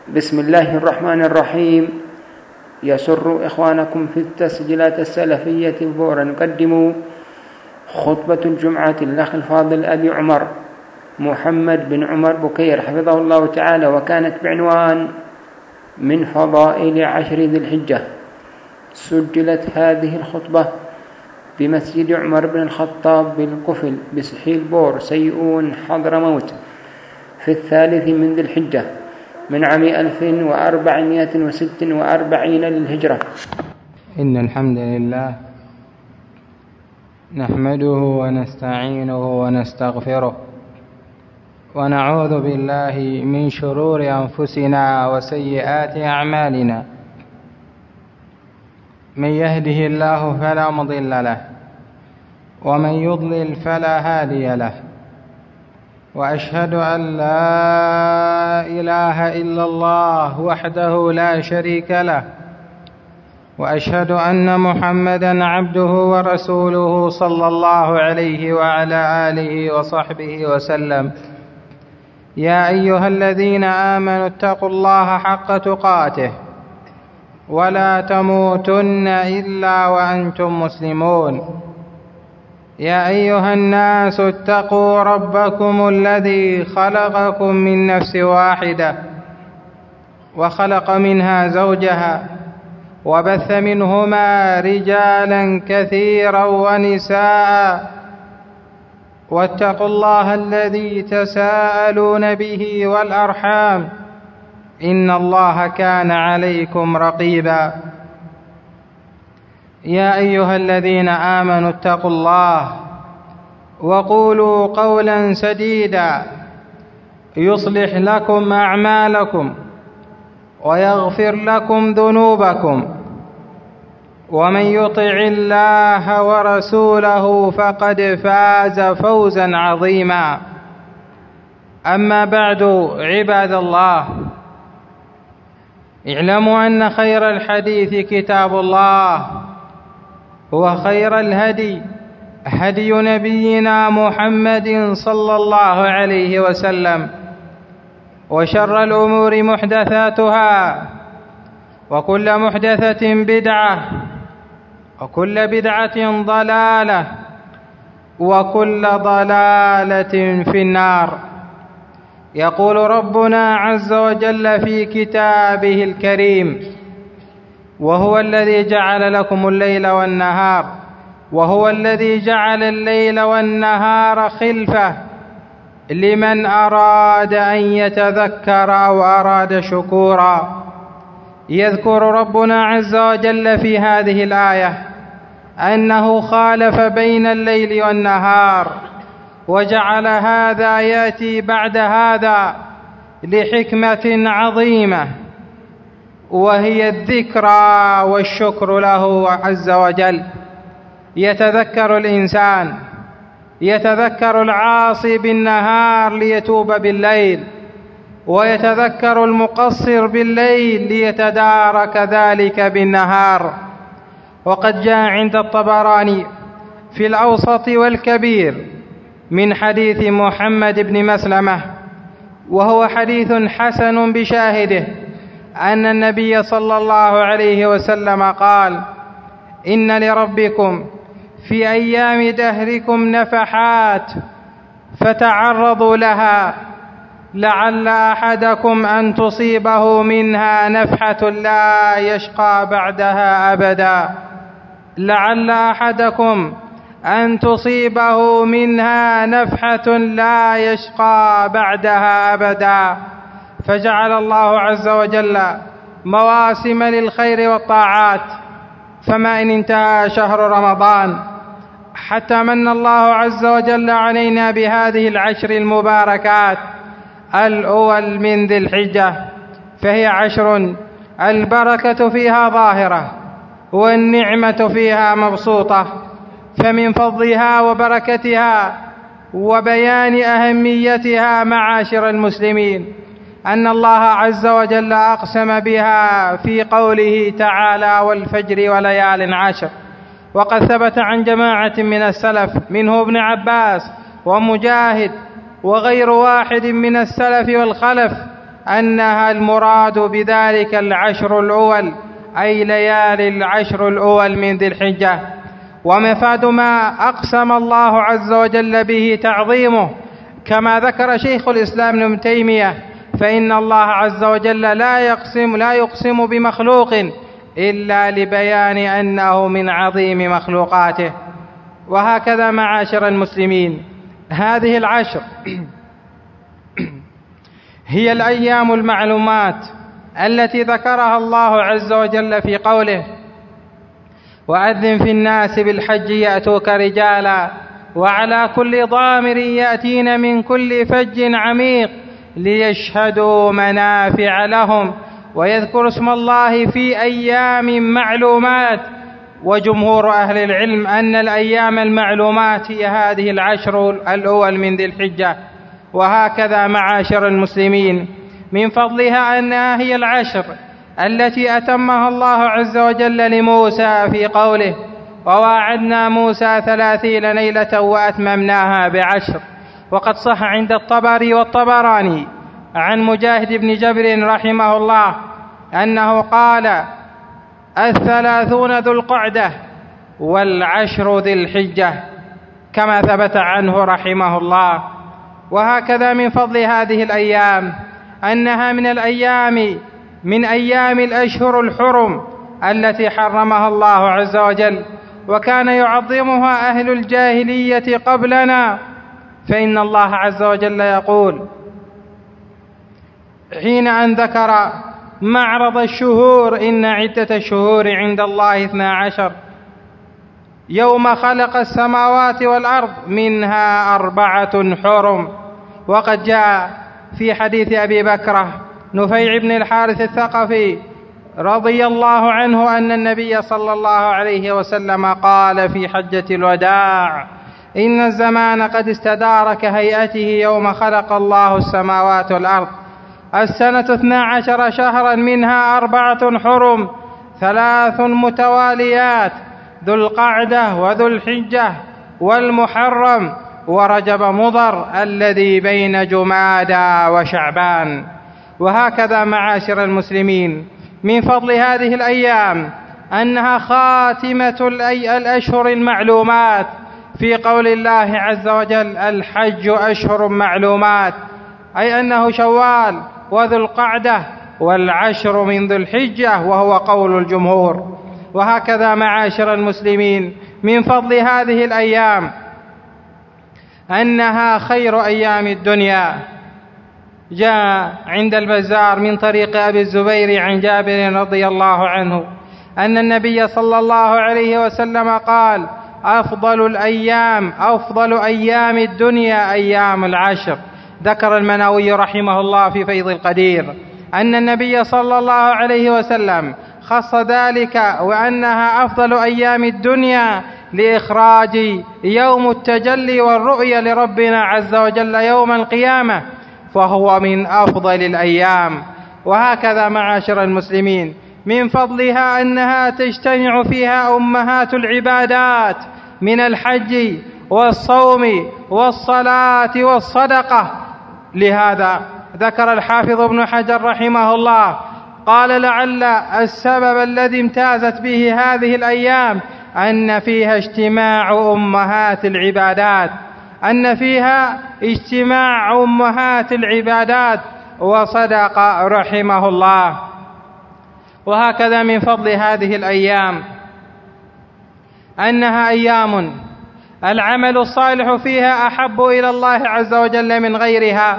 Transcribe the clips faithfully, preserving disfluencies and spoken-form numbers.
بسم الله الرحمن الرحيم. يسر إخوانكم في التسجيلات السلفية بورا نقدم خطبة الجمعة الأخ الفاضل أبي عمر محمد بن عمر بكير حفظه الله تعالى، وكانت بعنوان من فضائل عشر ذي الحجة. سجلت هذه الخطبة بمسجد عمر بن الخطاب بالقفل بسحيل بور سيئون حضرموت في الثالث من ذي الحجة من عام ألف وأربعمائة وست وأربعين للهجرة. إن الحمد لله نحمده ونستعينه ونستغفره ونعوذ بالله من شرور أنفسنا وسيئات أعمالنا. من يهده الله فلا مضل له ومن يضلل فلا هادي له، وأشهد أن لا إله إلا الله وحده لا شريك له، وأشهد أن محمدًا عبده ورسوله صلى الله عليه وعلى آله وصحبه وسلم. يا أيها الذين آمنوا اتقوا الله حق تقاته ولا تموتن إلا وأنتم مسلمون. يا أيها الناس اتقوا ربكم الذي خلقكم من نفس واحدة وخلق منها زوجها وبث منهما رجالا كثيرا ونساء، واتقوا الله الذي تساءلون به والأرحام إن الله كان عليكم رقيبا. يا أيها الذين آمنوا اتقوا الله وقولوا قولا سديدا يصلح لكم أعمالكم ويغفر لكم ذنوبكم، ومن يطع الله ورسوله فقد فاز فوزا عظيما. أما بعد، عباد الله، اعلموا أن خير الحديث كتاب الله، وخير الهدي هدي نبينا محمد صلى الله عليه وسلم، وشر الأمور محدثاتها، وكل محدثة بدعة، وكل بدعة ضلالة، وكل ضلالة في النار. يقول ربنا عز وجل في كتابه الكريم: وهو الذي جعل لكم الليل والنهار وهو الذي جعل الليل والنهار خلفة لمن أراد أن يتذكر أو أراد شكورا. يذكر ربنا عز وجل في هذه الآية أنه خالف بين الليل والنهار، وجعل هذا يأتي بعد هذا لحكمة عظيمة، وهي الذكرى والشكر له عز وجل. يتذكر الإنسان، يتذكر العاصي بالنهار ليتوب بالليل، ويتذكر المقصر بالليل ليتدارك ذلك بالنهار. وقد جاء عند الطبراني في الأوسط والكبير من حديث محمد بن مسلمة، وهو حديث حسن بشاهده، أن النبي صلى الله عليه وسلم قال: إن لربكم في أيام دهركم نفحات فتعرضوا لها، لعل أحدكم أن تصيبه منها نفحة لا يشقى بعدها أبدا، لعل أحدكم أن تصيبه منها نفحة لا يشقى بعدها أبدا. فجعل الله عز وجل مواسم للخير والطاعات، فما إن انتهى شهر رمضان حتى من الله عز وجل علينا بهذه العشر المباركات الأول من ذي الحجة، فهي عشر البركة فيها ظاهرة والنعمة فيها مبسوطة. فمن فضلها وبركتها وبيان أهميتها معاشر المسلمين أن الله عز وجل أقسم بها في قوله تعالى: والفجر وليال عشر. وقد ثبت عن جماعة من السلف منه ابن عباس ومجاهد وغير واحد من السلف والخلف أنها المراد بذلك العشر الأول، أي ليالي العشر الأول من ذي الحجة. ومفاد ما أقسم الله عز وجل به تعظيمه، كما ذكر شيخ الإسلام ابن تيمية، فإن الله عز وجل لا يقسم لا يقسم بمخلوق إلا لبيان أنه من عظيم مخلوقاته. وهكذا معاشر المسلمين، هذه العشر هي الأيام المعلومات التي ذكرها الله عز وجل في قوله: وأذن في الناس بالحج يأتوك رجالا وعلى كل ضامر يأتين من كل فج عميق ليشهدوا منافع لهم ويذكروا اسم الله في أيام معلومات. وجمهور أهل العلم أن الأيام المعلومات هي هذه العشر الأول من ذي الحجة. وهكذا معاشر المسلمين، من فضلها أنها هي العشر التي أتمها الله عز وجل لموسى في قوله: وواعدنا موسى ثلاثين ليلة وأتممناها بعشر. وقد صح عند الطبري والطبراني عن مجاهد بن جبر رحمه الله أنه قال: الثلاثون ذو القعدة والعشر ذي الحجة، كما ثبت عنه رحمه الله. وهكذا من فضل هذه الأيام أنها من الأيام من أيام الأشهر الحرم التي حرمها الله عز وجل، وكان يعظمها أهل الجاهلية قبلنا. فإن الله عز وجل يقول حين أن ذكر معرض الشهور: إن عدة الشهور عند الله اثنا عشر يوم خلق السماوات والأرض منها أربعة حرم. وقد جاء في حديث أبي بكرة نفيع بن الحارث الثقفي رضي الله عنه أن النبي صلى الله عليه وسلم قال في حجة الوداع: إن الزمان قد استدار كهيئته يوم خلق الله السماوات والأرض، السنة اثنا عشر شهرا منها أربعة حرم، ثلاث متواليات: ذو القعدة وذو الحجة والمحرم ورجب مضر الذي بين جمادى وشعبان. وهكذا معاشر المسلمين، من فضل هذه الأيام أنها خاتمة الأشهر المعلومات، في قول الله عز وجل: الحج أشهر معلومات، أي أنه شوال وذو القعدة والعشر من ذو الحجة، وهو قول الجمهور. وهكذا معاشر المسلمين، من فضل هذه الأيام أنها خير أيام الدنيا. جاء عند البزار من طريق أبي الزبير عن جابر رضي الله عنه أن النبي صلى الله عليه وسلم قال: أفضل الأيام أفضل أيام الدنيا أيام العشر. ذكر المناوي رحمه الله في فيض القدير أن النبي صلى الله عليه وسلم خص ذلك وأنها أفضل أيام الدنيا لإخراج يوم التجلي والرؤية لربنا عز وجل يوم القيامة، فهو من أفضل الأيام. وهكذا معاشر المسلمين، من فضلها أنها تجتمع فيها أمهات العبادات من الحج والصوم والصلاة والصدقة. لهذا ذكر الحافظ ابن حجر رحمه الله قال: لعل السبب الذي امتازت به هذه الأيام أن فيها اجتماع أمهات العبادات أن فيها اجتماع أمهات العبادات وصدق رحمه الله. وهكذا من فضل هذه الأيام أنها أيام العمل الصالح فيها أحب إلى الله عز وجل من غيرها.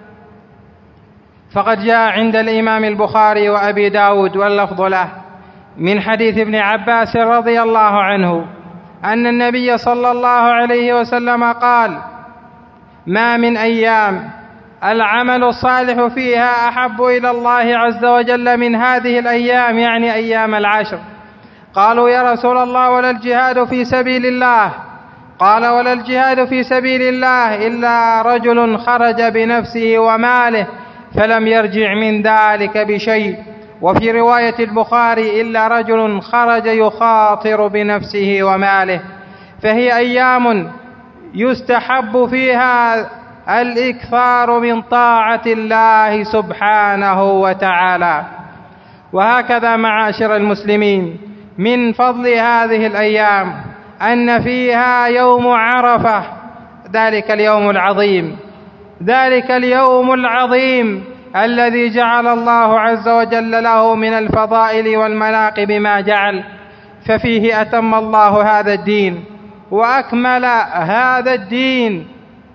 فقد جاء عند الإمام البخاري وأبي داود واللفظ له من حديث ابن عباس رضي الله عنه أن النبي صلى الله عليه وسلم قال: ما من أيام العمل الصالح فيها أحب إلى الله عز وجل من هذه الأيام، يعني أيام العشر. قالوا: يا رسول الله، ولا الجهاد في سبيل الله؟ قال: ولا الجهاد في سبيل الله إلا رجل خرج بنفسه وماله فلم يرجع من ذلك بشيء. وفي رواية البخاري: إلا رجل خرج يخاطر بنفسه وماله. فهي أيام يستحب فيها الإكثار من طاعة الله سبحانه وتعالى. وهكذا معاشر المسلمين، من فضل هذه الأيام أن فيها يوم عرفة، ذلك اليوم العظيم، ذلك اليوم العظيم الذي جعل الله عز وجل له من الفضائل والمناقب ما جعل، ففيه أتم الله هذا الدين وأكمل هذا الدين.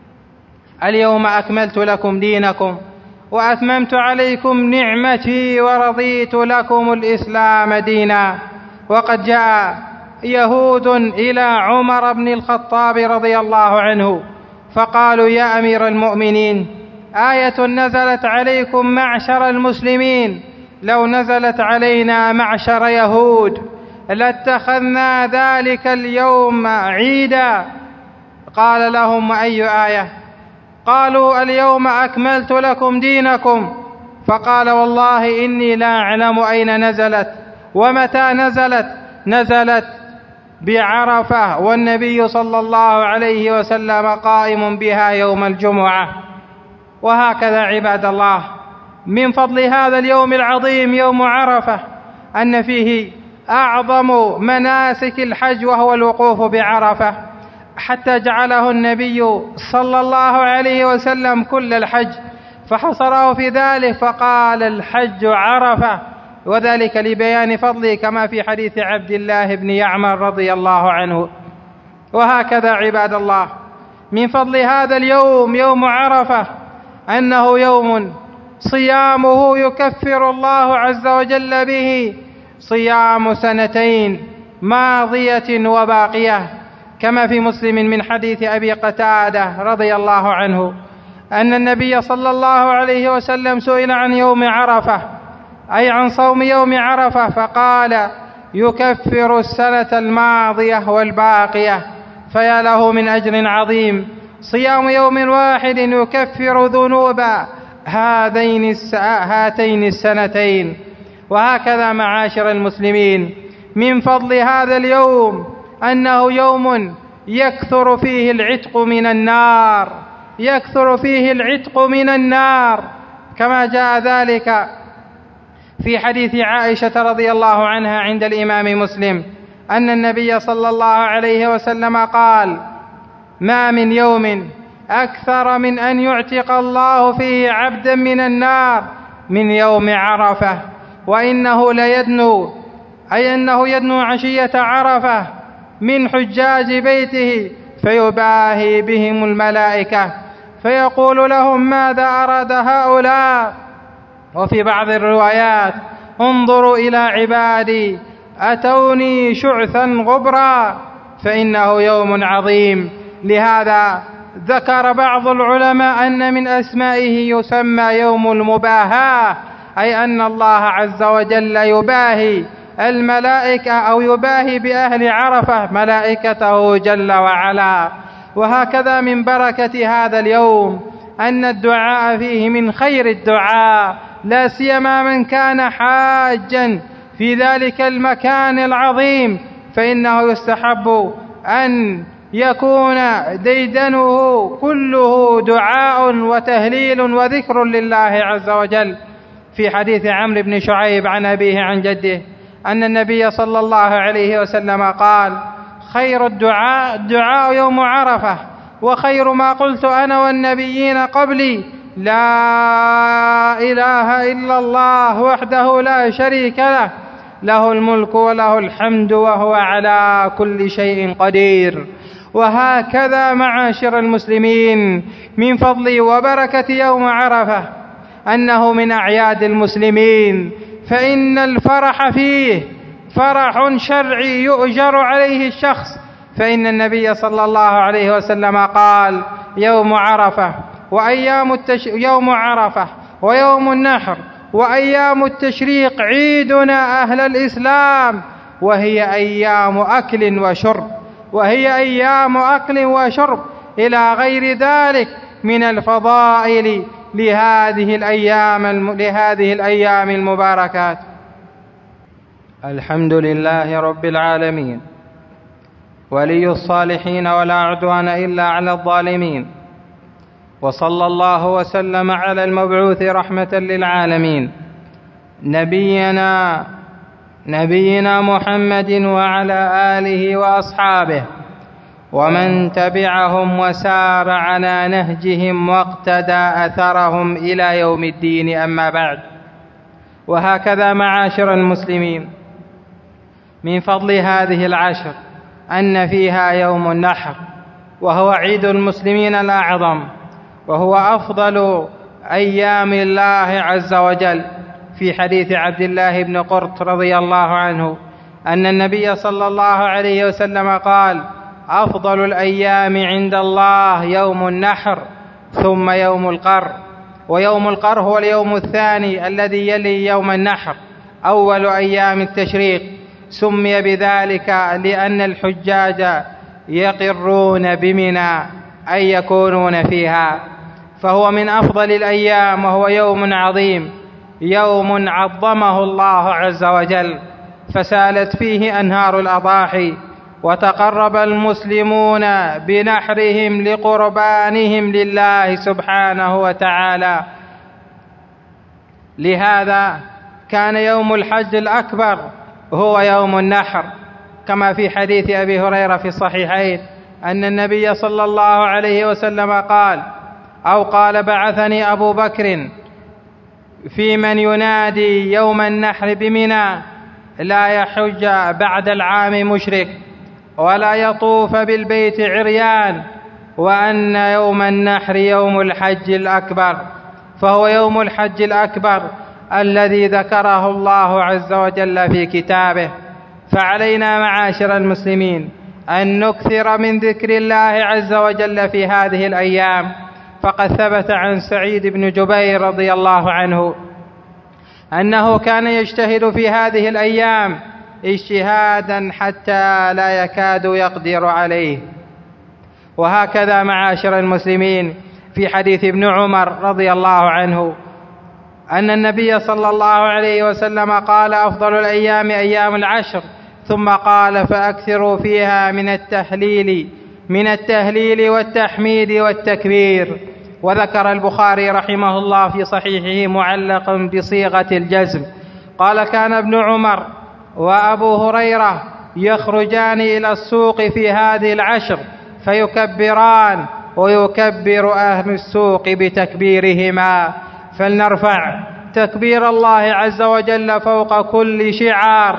اليوم أكملت لكم دينكم وأتممت عليكم نعمتي ورضيت لكم الإسلام دينا. وقد جاء يهود إلى عمر بن الخطاب رضي الله عنه فقالوا: يا أمير المؤمنين، آية نزلت عليكم معشر المسلمين لو نزلت علينا معشر يهود لاتخذنا ذلك اليوم عيدا. قال لهم: أي آية؟ قالوا: اليوم أكملت لكم دينكم. فقال: والله إني لا أعلم أين نزلت ومتى نزلت. نزلت بعرفة والنبي صلى الله عليه وسلم قائم بها يوم الجمعة. وهكذا عباد الله، من فضل هذا اليوم العظيم يوم عرفة أن فيه أعظم مناسك الحج وهو الوقوف بعرفة، حتى جعله النبي صلى الله عليه وسلم كل الحج، فحصره في ذلك فقال: الحج عرفة، وذلك لبيان فضله كما في حديث عبد الله بن يعمر رضي الله عنه. وهكذا عباد الله، من فضل هذا اليوم يوم عرفة أنه يوم صيامه يكفر الله عز وجل به صيام سنتين ماضية وباقية، كما في مسلم من حديث أبي قتادة رضي الله عنه أن النبي صلى الله عليه وسلم سئل عن يوم عرفة، أي عن صوم يوم عرفة، فقال: يكفر السنة الماضية والباقية. فيا له من أجر عظيم صيام يوم واحد يكفر ذنوب هذين هاتين السنتين. وهكذا معاشر المسلمين، من فضل هذا اليوم أنه يوم يكثر فيه العتق من النار، يكثر فيه العتق من النار، كما جاء ذلك في حديث عائشة رضي الله عنها عند الإمام مسلم أن النبي صلى الله عليه وسلم قال: ما من يوم أكثر من أن يعتق الله فيه عبدا من النار من يوم عرفة، وإنه ليدنو، أي أنه يدنو عشية عرفة من حجاج بيته فيباهي بهم الملائكة فيقول لهم: ماذا أراد هؤلاء؟ وفي بعض الروايات: انظروا إلى عبادي أتوني شعثا غبرا، فإنه يوم عظيم. لهذا ذكر بعض العلماء أن من أسمائه يسمى يوم المباهاة، أي أن الله عز وجل يباهي الملائكة أو يباهي بأهل عرفة ملائكته جل وعلا. وهكذا من بركة هذا اليوم أن الدعاء فيه من خير الدعاء، لا سيما من كان حاجا في ذلك المكان العظيم، فإنه يستحب أن يكون ديدنه كله دعاء وتهليل وذكر لله عز وجل. في حديث عمرو بن شعيب عن أبيه عن جده أن النبي صلى الله عليه وسلم قال: خير الدعاء دعاء يوم عرفة، وخير ما قلت أنا والنبيين قبلي لا إله إلا الله وحده لا شريك له، له الملك وله الحمد وهو على كل شيء قدير. وهكذا معاشر المسلمين، من فضل وبركة يوم عرفة أنه من أعياد المسلمين، فإن الفرح فيه فرح شرعي يؤجر عليه الشخص، فإن النبي صلى الله عليه وسلم قال: يوم عرفة وأيام التش... يوم عرفة ويوم النحر وأيام التشريق عيدنا أهل الإسلام، وهي أيام أكل وشرب، وهي أيام أكل وشرب إلى غير ذلك من الفضائل لهذه الأيام الم... لهذه الأيام المباركات. الحمد لله رب العالمين، ولي الصالحين، ولا عدوان إلا على الظالمين، وصلى الله وسلم على المبعوث رحمة للعالمين نبينا نبينا محمد وعلى آله وأصحابه ومن تبعهم وسار على نهجهم واقتدى أثرهم إلى يوم الدين. أما بعد، وهكذا معاشر المسلمين، من فضل هذه العشر أن فيها يوم النحر، وهو عيد المسلمين الأعظم، وهو أفضل أيام الله عز وجل. في حديث عبد الله بن قرط رضي الله عنه أن النبي صلى الله عليه وسلم قال: أفضل الأيام عند الله يوم النحر ثم يوم القر. ويوم القر هو اليوم الثاني الذي يلي يوم النحر، أول أيام التشريق. سمي بذلك لأن الحجاج يقرون بمنى، أي يكونون فيها، فهو من أفضل الأيام، وهو يوم عظيم، يوم عظمه الله عز وجل، فسالت فيه أنهار الأضاحي، وتقرب المسلمون بنحرهم لقربانهم لله سبحانه وتعالى. لهذا كان يوم الحج الأكبر هو يوم النحر، كما في حديث أبي هريرة في الصحيحين أن النبي صلى الله عليه وسلم قال أو قال: بعثني أبو بكر في من ينادي يوم النحر بمنى: لا يحج بعد العام مشرك ولا يطوف بالبيت عريان، وأن يوم النحر يوم الحج الأكبر. فهو يوم الحج الأكبر الذي ذكره الله عز وجل في كتابه. فعلينا معاشر المسلمين أن نكثر من ذكر الله عز وجل في هذه الأيام. فقد ثبت عن سعيد بن جبير رضي الله عنه أنه كان يجتهد في هذه الأيام اجتهادا حتى لا يكاد يقدر عليه. وهكذا معاشر المسلمين في حديث ابن عمر رضي الله عنه أن النبي صلى الله عليه وسلم قال: أفضل الأيام أيام العشر، ثم قال: فأكثروا فيها من التهليل من التهليل والتحميد والتكبير. وذكر البخاري رحمه الله في صحيحه معلقا بصيغة الجزم قال: كان ابن عمر وأبو هريرة يخرجان إلى السوق في هذه العشر فيكبران ويكبر أهل السوق بتكبيرهما. فلنرفع تكبير الله عز وجل فوق كل شعار،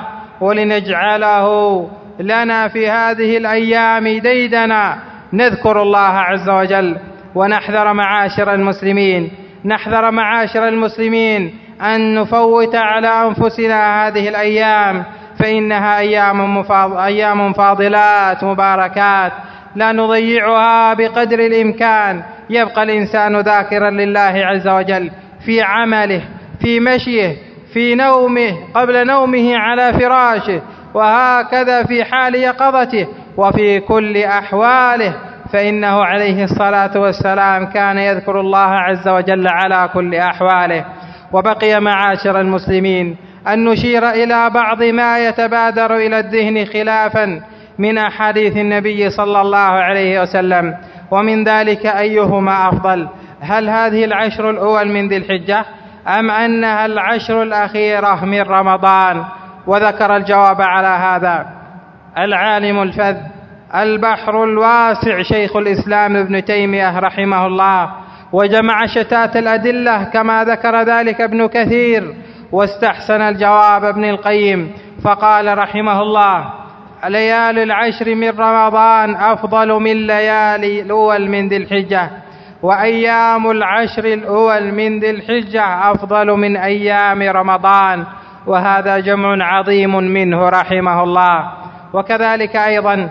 ولنجعله لنا في هذه الأيام ديدنا نذكر الله عز وجل. ونحذر معاشر المسلمين نحذر معاشر المسلمين أن نفوت على أنفسنا هذه الأيام، فإنها أيام, مفاض... أيام فاضلات مباركات لا نضيعها بقدر الإمكان. يبقى الإنسان ذاكرا لله عز وجل في عمله، في مشيه، في نومه، قبل نومه على فراشه، وهكذا في حال يقظته وفي كل أحواله، فإنه عليه الصلاة والسلام كان يذكر الله عز وجل على كل أحواله. وبقي معاشر المسلمين أن نشير إلى بعض ما يتبادر إلى الذهن خلافا من أحاديث النبي صلى الله عليه وسلم، ومن ذلك أيهما أفضل: هل هذه العشر الأول من ذي الحجة أم أنها العشر الأخيرة من رمضان؟ وذكر الجواب على هذا العالم الفذ البحر الواسع شيخ الإسلام ابن تيمية رحمه الله، وجمع شتات الأدلة كما ذكر ذلك ابن كثير، واستحسن الجواب ابن القيم فقال رحمه الله: ليالي العشر من رمضان أفضل من ليالي الأول من ذي الحجة، وأيام العشر الأول من ذي الحجة أفضل من أيام رمضان. وهذا جمع عظيم منه رحمه الله. وكذلك أيضا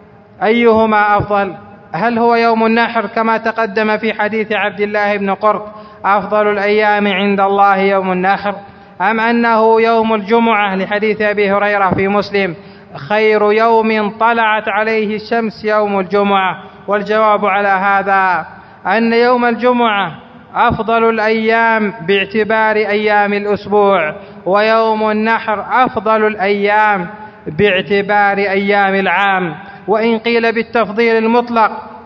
أيهما أفضل؟ هل هو يوم النحر كما تقدم في حديث عبد الله بن قرط أفضل الأيام عند الله يوم النحر، أم أنه يوم الجمعة لحديث أبي هريرة في مسلم: خير يوم طلعت عليه الشمس يوم الجمعة؟ والجواب على هذا أن يوم الجمعة أفضل الأيام باعتبار أيام الأسبوع، ويوم النحر أفضل الأيام باعتبار أيام العام. وإن قيل بالتفضيل المطلق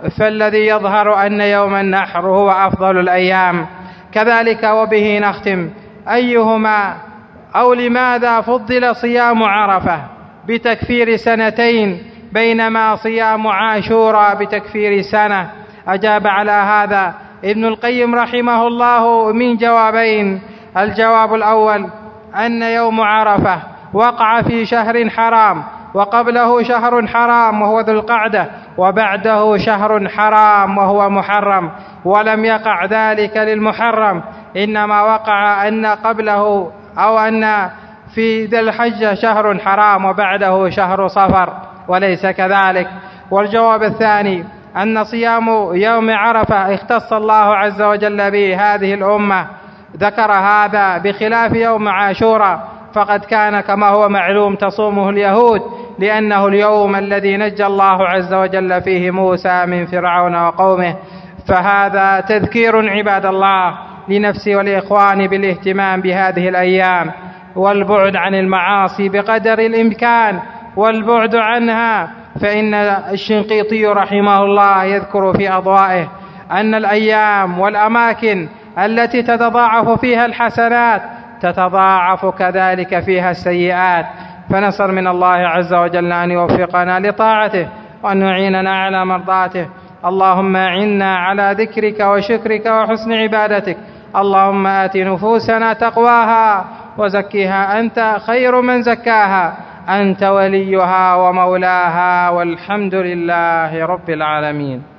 فالذي يظهر أن يوم النحر هو أفضل الأيام. كذلك وبه نختم، أيهما أو لماذا فضل صيام عرفة بتكفير سنتين بينما صيام عاشوراء بتكفير سنة؟ أجاب على هذا ابن القيم رحمه الله من جوابين. الجواب الأول أن يوم عرفة وقع في شهر حرام، وقبله شهر حرام وهو ذو القعدة، وبعده شهر حرام وهو محرم، ولم يقع ذلك للمحرم، إنما وقع أن قبله أو أن في ذي الحجة شهر حرام وبعده شهر صفر، وليس كذلك. والجواب الثاني أن صيام يوم عرفة اختص الله عز وجل به هذه الأمة، ذكر هذا بخلاف يوم عاشوراء، فقد كان كما هو معلوم تصومه اليهود، لأنه اليوم الذي نجى الله عز وجل فيه موسى من فرعون وقومه. فهذا تذكير عباد الله لنفسي والإخوان بالاهتمام بهذه الأيام، والبعد عن المعاصي بقدر الإمكان، والبعد عنها. فإن الشنقيطي رحمه الله يذكر في أضوائه أن الأيام والأماكن التي تتضاعف فيها الحسنات تتضاعف كذلك فيها السيئات. فنسأل من الله عز وجل أن يوفقنا لطاعته وأن يعيننا على مرضاته. اللهم أعنا على ذكرك وشكرك وحسن عبادتك. اللهم آت نفوسنا تقواها وزكها أنت خير من زكاها، أنت وليها ومولاها، والحمد لله رب العالمين.